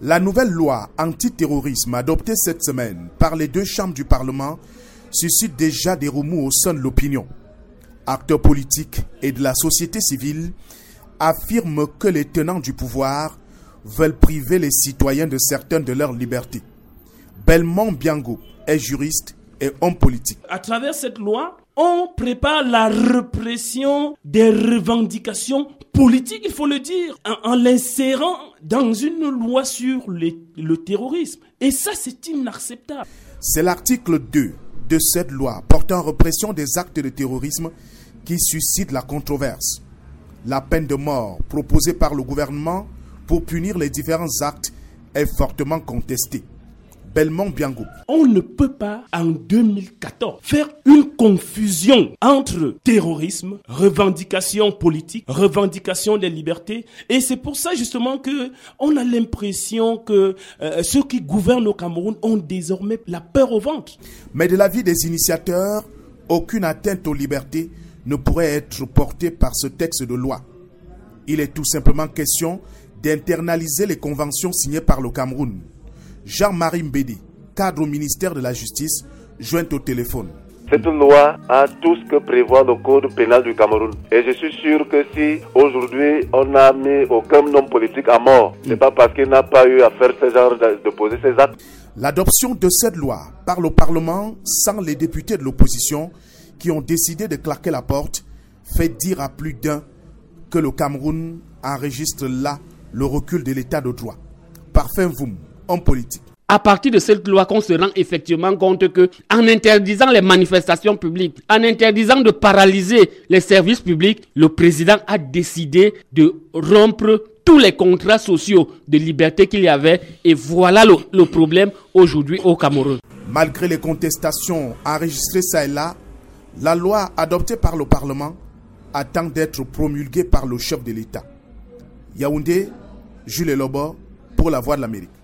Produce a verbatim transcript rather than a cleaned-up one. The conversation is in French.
La nouvelle loi antiterrorisme adoptée cette semaine par les deux chambres du Parlement suscite déjà des remous au sein de l'opinion. Acteurs politiques et de la société civile affirment que les tenants du pouvoir veulent priver les citoyens de certaines de leurs libertés. Belmont Biangou est juriste et homme politique. À travers cette loi, on prépare la répression des revendications politiques, il faut le dire, en, en l'insérant dans une loi sur les, le terrorisme. Et ça, c'est inacceptable. C'est l'article deux de cette loi portant répression des actes de terrorisme qui suscite la controverse. La peine de mort proposée par le gouvernement pour punir les différents actes est fortement contestée. Belmont Biangou. On ne peut pas, en deux mille quatorze, faire une confusion entre terrorisme, revendication politique, revendication des libertés. Et c'est pour ça justement que on a l'impression que euh, ceux qui gouvernent au Cameroun ont désormais la peur au ventre. Mais de l'avis des initiateurs, aucune atteinte aux libertés ne pourrait être portée par ce texte de loi. Il est tout simplement question d'internaliser les conventions signées par le Cameroun. Jean-Marie Mbédi, cadre au ministère de la Justice, joint au téléphone. Cette loi a tout ce que prévoit le code pénal du Cameroun. Et je suis sûr que si aujourd'hui on n'a mis aucun homme politique à mort, c'est pas parce qu'il n'a pas eu à faire ce genre de, de poser ses actes. L'adoption de cette loi par le Parlement sans les députés de l'opposition qui ont décidé de claquer la porte fait dire à plus d'un que le Cameroun enregistre là le recul de l'état de droit. Parfait Voum, homme politique. À partir de cette loi qu'on se rend effectivement compte que, en interdisant les manifestations publiques, en interdisant de paralyser les services publics, le président a décidé de rompre tous les contrats sociaux de liberté qu'il y avait. Et voilà le, le problème aujourd'hui au Cameroun. Malgré les contestations enregistrées ça et là, la loi adoptée par le Parlement attend d'être promulguée par le chef de l'État. Yaoundé, Jules Lobo, pour la Voix de l'Amérique.